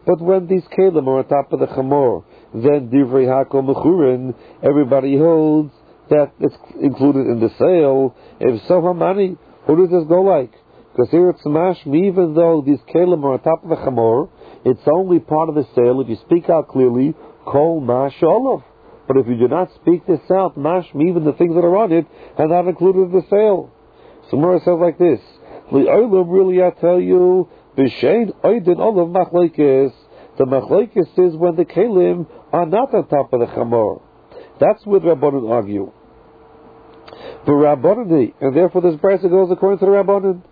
But when these kelim are on top of the chamor, then divrei hakol mechurin, everybody holds that it's included in the sale. If so, how many? Who does this go like? Because here it's mashmi, even though these kelim are on top of the chamor, it's only part of the sale. If you speak out clearly, kol mash olav. But if you do not speak this out, mashmi, even the things that are on it, are not included in the sale. So Mora says like this: Li'olam, really, I tell you, b'shein oidin olav machlekes. The machlekes is when the kelim are not on top of the chamor. That's where the Rabbanan argue. But Rabbanan, and therefore this brisa goes according to the Rabbanan.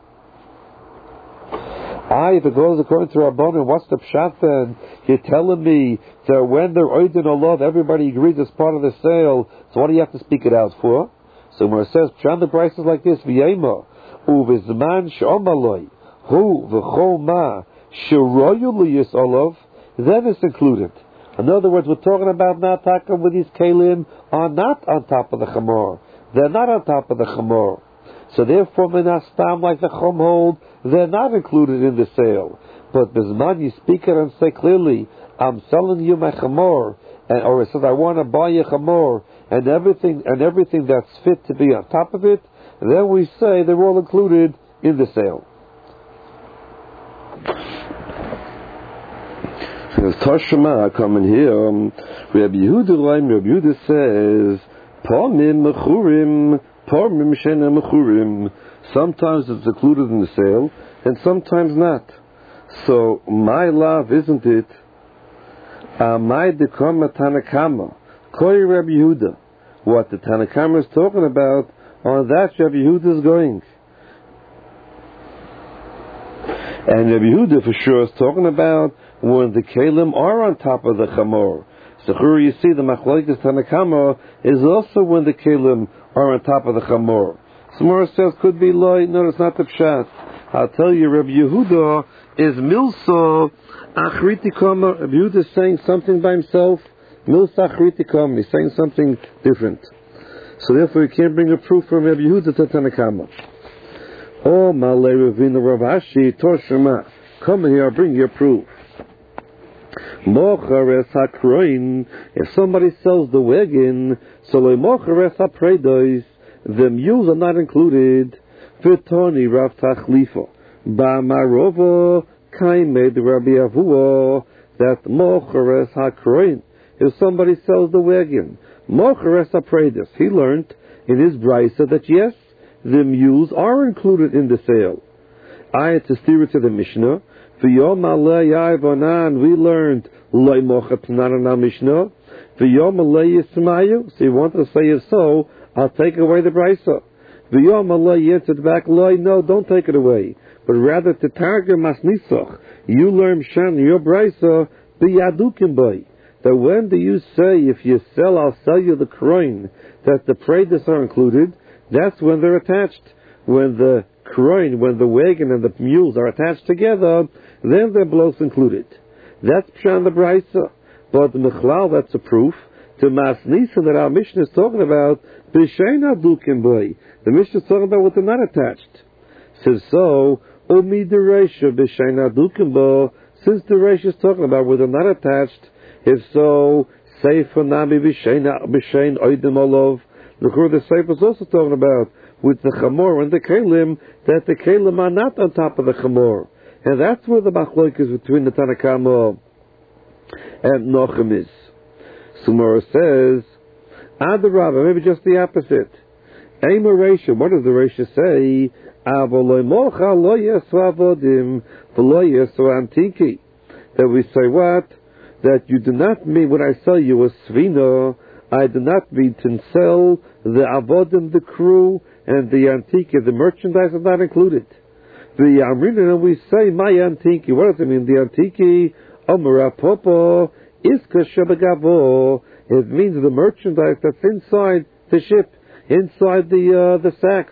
If it goes according to Rabbanan, what's the pshat then? You're telling me that when they're oidin olav, everybody agrees it's part of the sale. So what do you have to speak it out for? So when it says pshat, the brisa is like this: v'yema uvizman she'omaloi hu v'chol ma sheroyu liyis olav. Then it's included. In other words, we're talking about now talking with these kelim are not on top of the chamor. They're not on top of the chamor. So therefore, minastam, like the chum hold, they're not included in the sale. But bisman, you speak it and say clearly, I'm selling you my chamor, or it says I want to buy you chamor, and everything that's fit to be on top of it. Then we say they're all included in the sale. Toshma coming here. Rabbi Yehuda says, "Pomim mechurim, pomim shena mechurim." Sometimes it's included in the sale, and sometimes not. So my love, isn't it? My dekama Tanakama, Koi Rabbi Yehuda. What the Tanakama is talking about, on that Rabbi Yehuda is going. And Rabbi Yehuda for sure is talking about when the kelim are on top of the chamor. So here you see the machlokes Tanakama is also when the kelim are on top of the chamor. Samora says could be loy. No, it's not the pshat. I'll tell you, Rabbi Yehuda is milso achritikama. Rabbi Yehuda is saying something by himself. Milsa achritikama. He's saying something different. So therefore, you can't bring a proof from Rabbi Yehuda to Tanakama. Oh, Malay Ravina Rav Ashi Toshima. Come here, I'll bring you a proof. Mochares hakroin. If somebody sells the wagon, so le mochares hapredos, the mules are not included. V'toni Rav Tachlifa. Ba'marovo kaimed Rabbi Avuo. That mochares hakroin. If somebody sells the wagon, mochares hapredos. He learned in his brisa that yes, the mules are included in the sale. I had to steer it to the Mishnah. V'yom alei yaivonan, we learned loy mochat nanana Mishnah. V'yom alei yismayu. So you want to say if so, I'll take away the brisa. V'yom alei answered back, loy, no, don't take it away. But rather to targum masnisoch. You learn shan your brisa biyadukim boy. That when do you say if you sell, I'll sell you the kroin, that the predas are included? That's when they're attached. When the kroin, when the wagon and the mules are attached together, then they're both included. That's pshan the brisa. But the mechlal, that's a proof to masnisa that our Mishnah is talking about. B'shein adukim boy. The Mishnah is talking about what they're not attached. Says so. Umi dereisha b'shein adukim bo. Since the reisha is talking about where they're not attached, if so, sefer nami b'shein oidim olav. The Sefer is also talking about with the chamor and the kelim, that the kelim are not on top of the chamor. And that's where the machlok is between the Tanakama and Nochem is. Sumara says, Adarabba, maybe just the opposite. Eima Reisha, what does the Reisha say? Avoloi mocha lo yesu avodim, v'lo yesu antiki. That we say what? That you do not mean, when I sell you a svino, I do not mean to sell the avodim, the crew, and the antique, the merchandise is not included. The Amrina, we say, my antiki. What does it mean? The antiki, Amara Popo, Iska Shabagavo. It means the merchandise that's inside the ship, inside the sacks.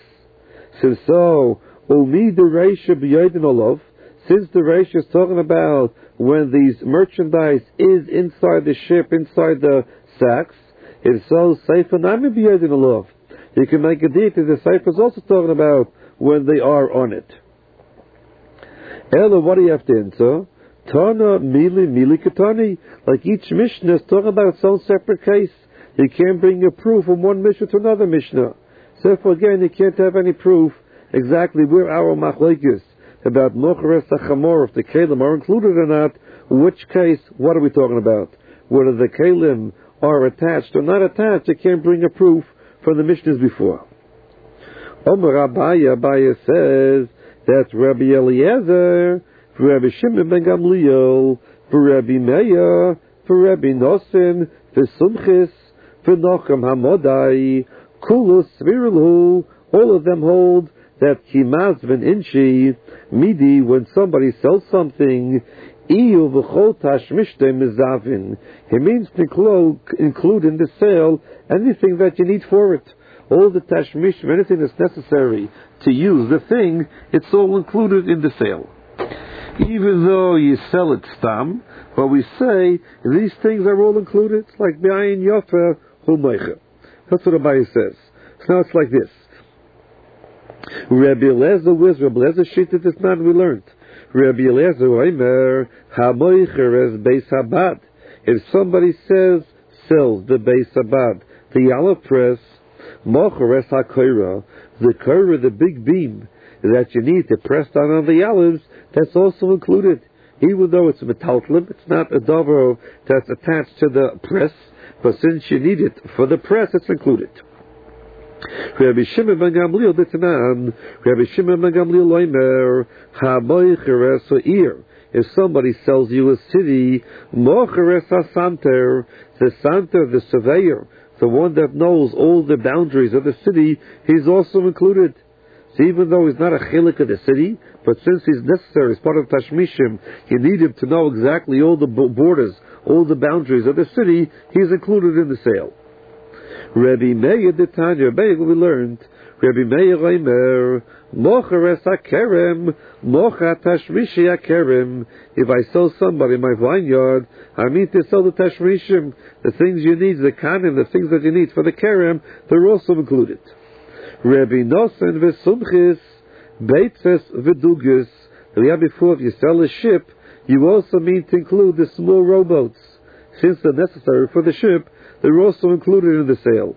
So, Umi the Reisha B'Yodin Olav, since the Reisha is talking about when these merchandise is inside the ship, inside the sacks, it's so Sefer Nami B'Yodin Olav. You can make a deal that the Sefer is also talking about when they are on it. Ella, what do you have to answer? Tana mili katani. Like each Mishnah is talking about its own separate case. You can't bring a proof from one Mishnah to another Mishnah. So therefore, again, you can't have any proof exactly where our machlokes about mocheres hachamor, if the kelim are included or not. Which case? What are we talking about? Whether the kelim are attached or not attached, you can't bring a proof from the Mishnahs before. Omer Abaya says that Rabbi Eliezer, for Rabbi Shimon ben Gamliel, for Rabbi Meir, for Rabbi Nosson, for Sumchis, for Nochem Hamodai, Kulus Svirulhu, all of them hold that Kimaz ben Inchi, Midi, when somebody sells something, Iyu v'chol tashmishtei mizavin. He means to include in the sale anything that you need for it. All the tashmishim, anything that's necessary to use the thing, it's all included in the sale. Even though you sell it stam, but we say these things are all included. It's like b'ayin yofa humaycha. That's what Abaye says. So now it's like this. Rabbi Eliezer was Rabbi Eliezer shitted this man we learned. Rabbi Eliezer Omer hamoicheres beis habad. If somebody sells the beis habad, the yellow press, mocheres hakoira, the koira, the big beam that you need to press down on the olives, that's also included. Even though it's metaltlim, it's not a dover that's attached to the press, but since you need it for the press, it's included. Rabbi Shimon ben Gamliel B'tanan, Rabbi Shimon ben Gamliel Omer, hamoicheres ha'ir. If somebody sells you a city, mocheres ha'santer, the santer, the surveyor, the one that knows all the boundaries of the city, he's also included. So even though he's not a chilik of the city, but since he's necessary as part of Tashmishim, you need him to know exactly all the borders, all the boundaries of the city, he's included in the sale. Rabbi Meir the Tanya, we learned, Rabbi Meir Omer, mocheres hakerem, mocha tashmishi hakerem. If I sell somebody my vineyard, I mean to sell the tashmishim, the things you need, the kanim, the things that you need for the kerem, they're also included. Rabbi Nosson v'sumchis, beitzes v'dugus. We had before, if you sell a ship, you also mean to include the small rowboats. Since they're necessary for the ship, they're also included in the sale.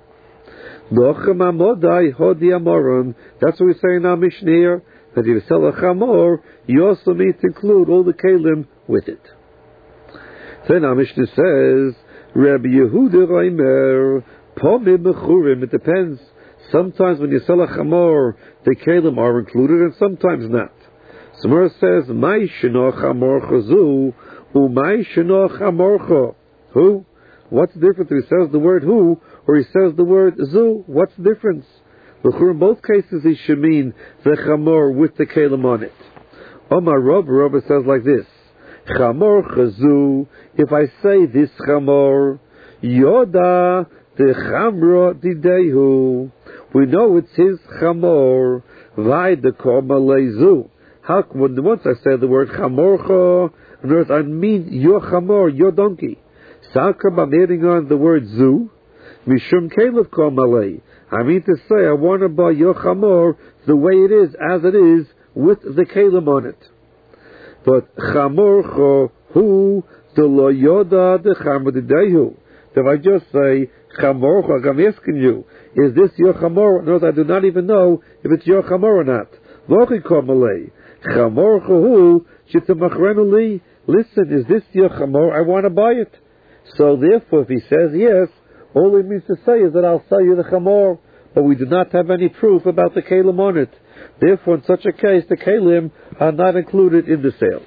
That's what we say in our Mishnah here, that if you sell a chamor, you also need to include all the kelim with it. Then our Mishnah says, Rabbi Yehuda Reimer, pomim mechurim. It depends. Sometimes when you sell a chamor, the kelim are included, and sometimes not. Samar says, Mai sheno chamorcha zu, umai sheno chamorcha. Who? What's the difference if he says the word who, or he says the word zu? What's the difference? In both cases he should mean the chamor with the kelim on it. Omar Rabba says like this, chamor chazu, if I say this chamor, yoda the chamra didehu, we know it's his chamor, vai the kormalezu. How, once I say the word chamorcha, in other words, I mean your chamor, your donkey. Sakam, I'm adding on the word zu, mishum kelev kormalei. I mean to say, I want to buy your chamor the way it is, as it is, with the kelim on it. But chamorcha hu the lo yoda the chamra didehu. If I just say chamorcha, I'm asking you, is this your chamor? No, I do not even know if it's your chamor or not. Lochi kormalei. Chamorcha hu shitamachrenu li. Listen, is this your chamor? I want to buy it. So therefore, if he says yes, all he means to say is that I'll sell you the chamor, but we do not have any proof about the kelim on it. Therefore, in such a case, the kelim are not included in the sale.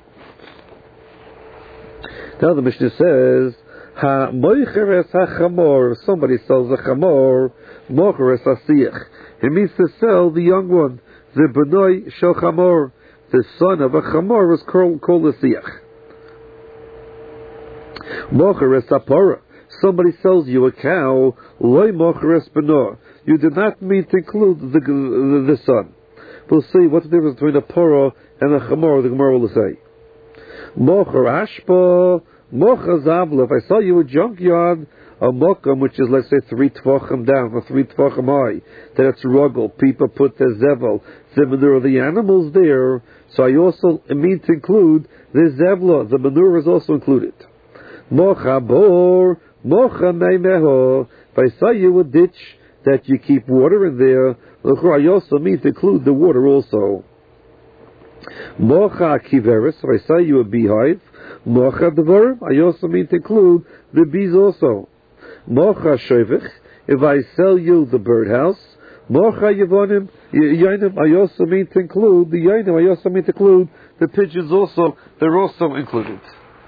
Now the Mishnah says, Ha moicheres ha-chamor, if somebody sells a chamor, mocheres ha-siach. It means to sell the young one, the benoi shel chamor, the son of a chamor is called a siach. Mocheres ha-pora, somebody sells you a cow, loy mocheres benor. You do not mean to include the son. We'll see what's the difference between a pora and a chamor, the Gemara will say. Mocher ashpa, Mocha Zavla, if I saw you a junkyard, a mokam, which is, let's say, 3 tvachim down, or 3 tvachim high, that it's ruggle, people put their zevel, the manure of the animals there, so I also mean to include the zevla, the manure is also included. Mocha bor, mocha meimeho, if I saw you a ditch that you keep water in there, I also mean to include the water also. Mocha kiveris, if I saw you a beehive, mocha devarim, I also mean to include the bees also. Mocha shovich, if I sell you the birdhouse, mocha yavonim, yainim, I also mean to include the yainim, I also mean to include the pigeons also, they're also included.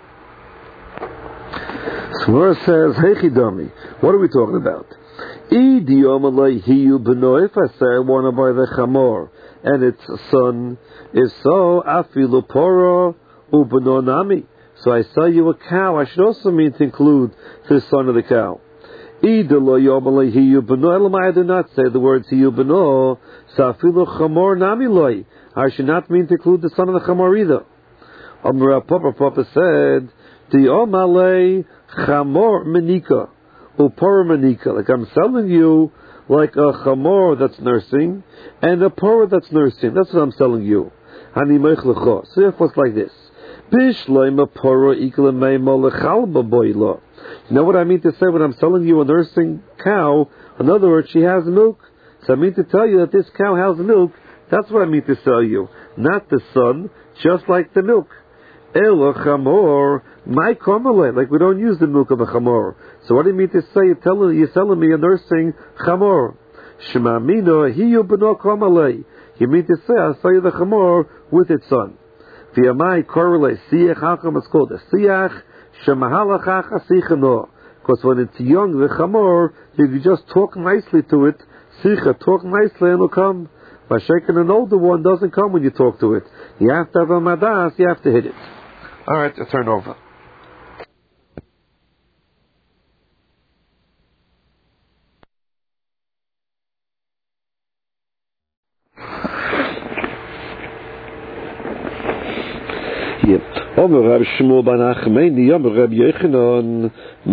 Smur says, Hechidami, what are we talking about? If I say I want to buy the chamor and its son, if so, afilu poro ubenonami. So I sell you a cow, I should also mean to include the son of the cow. I do not say the words hiyu beno, safilu chamor nami loy. I should not mean to include the son of the chamor either. Papa said, the omale chamor menika. Like I'm selling you like a chamor that's nursing and a pora that's nursing. That's what I'm selling you. So therefore it's like this. You know what I mean to say when I'm selling you a nursing cow? In other words, she has milk. So I mean to tell you that this cow has milk. That's what I mean to sell you. Not the son, just like the milk. Elo chamor, my komale, like we don't use the milk of a chamor. So what do you mean to say? You're selling me a nursing chamor. Shemamino hiyu beno komale. You mean to say I'll sell you the chamor with its son. V'yamai korele siach hacham is called a siach shemahalachach asichano. Because when it's young, the chamor, you can just talk nicely to it. Sicha, talk nicely and it'll come. By shaking an older one doesn't come when you talk to it. You have to have a madas, you have to hit it. All right, I'll turn over. Yep. Omer Rab Shmuel ben Achmeini, Omer Rab Yochanan.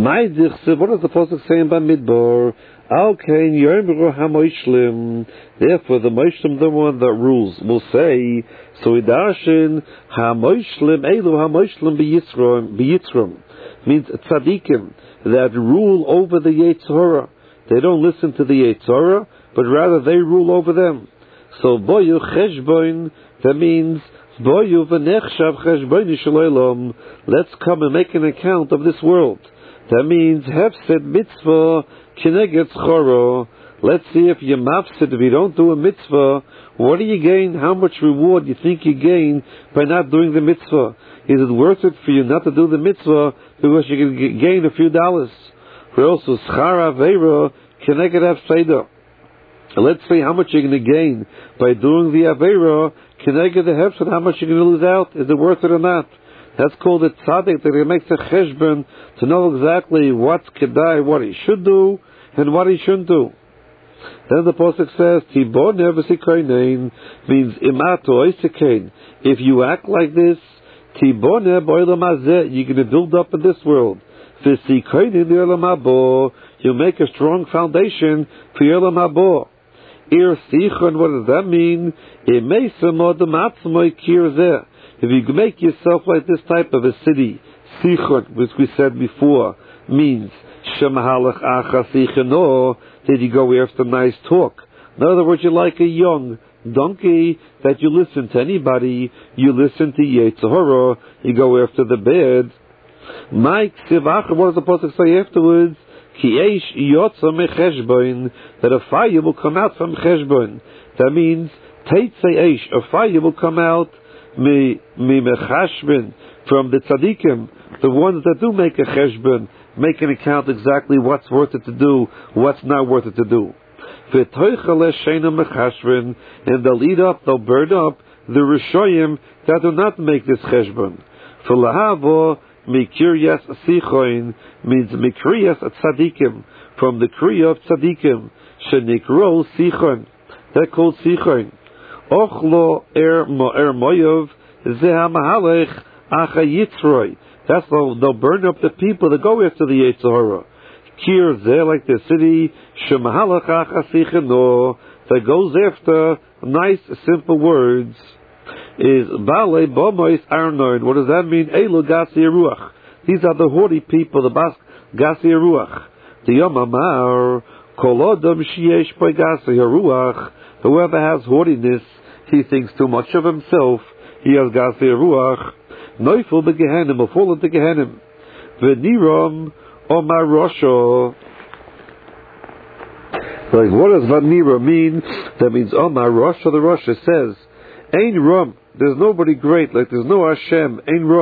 What is the pasuk saying by Midbar? Al Kain Yomru HaMoishlim. Therefore, the Moishlim, the one that rules, will say, so Idashin HaMoishlim Elu HaMoishlim B'Yitzrom means tzaddikim that rule over the Yetzirah. They don't listen to the Yetzirah, but rather they rule over them. So Boyu Cheshboin, that means Boyu V'Nechshav Cheshboin Shalom. Let's come and make an account of this world. That means Hefsed Mitzvah Kineged Choro. Let's see if you mafsid, if you don't do a mitzvah, what do you gain? How much reward you think you gain by not doing the mitzvah? Is it worth it for you not to do the mitzvah because you can gain a few dollars? For also schar aveira kineged hafseda. Let's see how much you're going to gain by doing the aveira kineged the hefsed. How much you're going to lose out? Is it worth it or not? That's called a tzaddik that he makes a cheshbon to know exactly what's kedai, what he should do and what he shouldn't do. Then the pasuk says, "Tiboneh v'sikonein" means imato oisikein. If you act like this, Tiboneh b'olam hazeh, you're going to build up in this world. V'sikonein l'olam habo, you make a strong foundation for olam habo. Ir sichon, what does that mean? Imeisamo dematzmoi kirzeh. If you make yourself like this type of a city, sichon, which we said before, means shemahalach acha sichono, that you go after nice talk. In other words, you're like a young donkey that you listen to anybody, you listen to Yetzirah, you go after the bad. Mike Sivacha, what does the pasuk say afterwards? Ki eish yotza mecheshbon, that a fire will come out from cheshbon. That means teitzei eish, a fire will come out mi mechashbon, from the tzaddikim, the ones that do make a cheshbon, make an account exactly what's worth it to do, what's not worth it to do. And they'll eat up, they'll burn up the Rishoyim that do not make this cheshbon. For lahavo mikiryas sichoin means mikriyas tzadikim, from the kriya of tzadikim, shenikro sichon, they're called sichon. Ochlo moyov zeh hamahalech acha yitzroi. they'll burn up the people that go after the Yetzer Hara. Kir Zeh, like the city, Shemahalachach Asicheno, that goes after nice, simple words, is Bale Bomois Arnoin. What does that mean? Elu Gasi Ruach. These are the haughty people, the Bas Gasi Ruach. The Yom Amar, Kolodam Shiesh Poi Gasi Ruach. Whoever has haughtiness, he thinks too much of himself, he has Gasi Ruach. Neufel beGehenim, will fall into Gehenim. V'niram Omar Rosho. Like, what does Vanira mean? That means Omar Rosho. The Rosho says, Ein Ram. There's nobody great. Like, there's no Hashem. Ein Ram.